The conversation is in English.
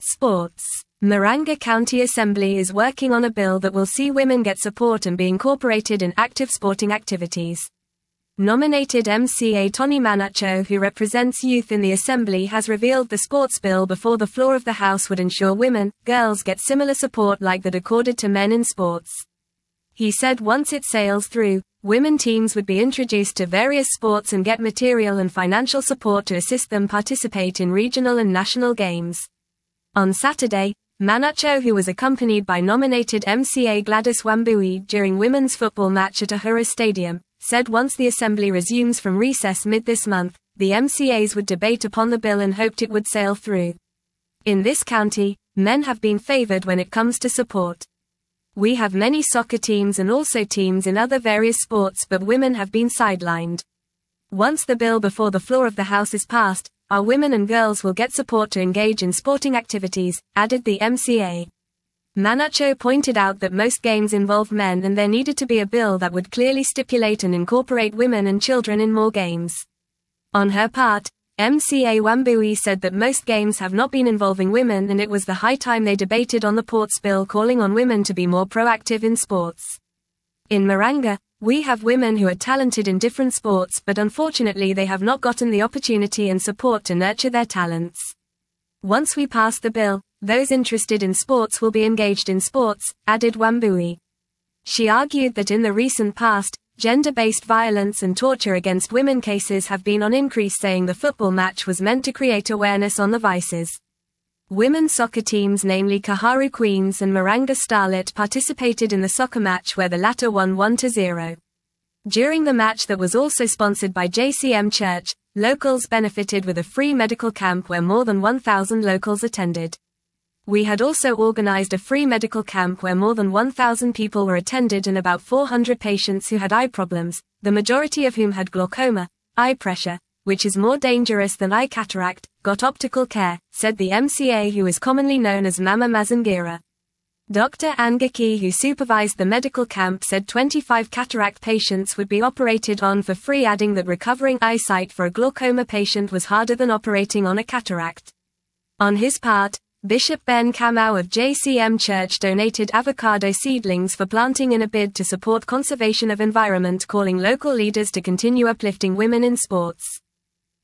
Sports. Miranga County Assembly is working on a bill that will see women get support and be incorporated in active sporting activities. Nominated MCA Tony Manacho, who represents youth in the Assembly, has revealed the sports bill before the floor of the House would ensure women, girls get similar support like that accorded to men in sports. He said once it sails through, women teams would be introduced to various sports and get material and financial support to assist them participate in regional and national games. On Saturday, Manacho, who was accompanied by nominated MCA Gladys Wambui during women's football match at Ahura Stadium, said once the Assembly resumes from recess mid this month, the MCAs would debate upon the bill and hoped it would sail through. In this county, men have been favored when it comes to support. We have many soccer teams and also teams in other various sports, but women have been sidelined. Once the bill before the floor of the House is passed, our women and girls will get support to engage in sporting activities, added the MCA. Manacho pointed out that most games involve men and there needed to be a bill that would clearly stipulate and incorporate women and children in more games. On her part, MCA Wambui said that most games have not been involving women and it was the high time they debated on the ports bill calling on women to be more proactive in sports. In Miranga, we have women who are talented in different sports, but unfortunately they have not gotten the opportunity and support to nurture their talents. Once we pass the bill, those interested in sports will be engaged in sports, added Wambui. She argued that in the recent past, gender-based violence and torture against women cases have been on increase, saying the football match was meant to create awareness on the vices. Women's soccer teams, namely Kaharu Queens and Miranga Starlet, participated in the soccer match where the latter won 1-0. During the match, that was also sponsored by JCM Church, locals benefited with a free medical camp where more than 1,000 locals attended. We had also organized a free medical camp where more than 1,000 people were attended and about 400 patients who had eye problems, the majority of whom had glaucoma, eye pressure, which is more dangerous than eye cataract, got optical care, said the MCA, who is commonly known as Mama Mazingira. Dr. Angaki, who supervised the medical camp, said 25 cataract patients would be operated on for free, adding that recovering eyesight for a glaucoma patient was harder than operating on a cataract. On his part, Bishop Ben Kamau of JCM Church donated avocado seedlings for planting in a bid to support conservation of environment, calling local leaders to continue uplifting women in sports.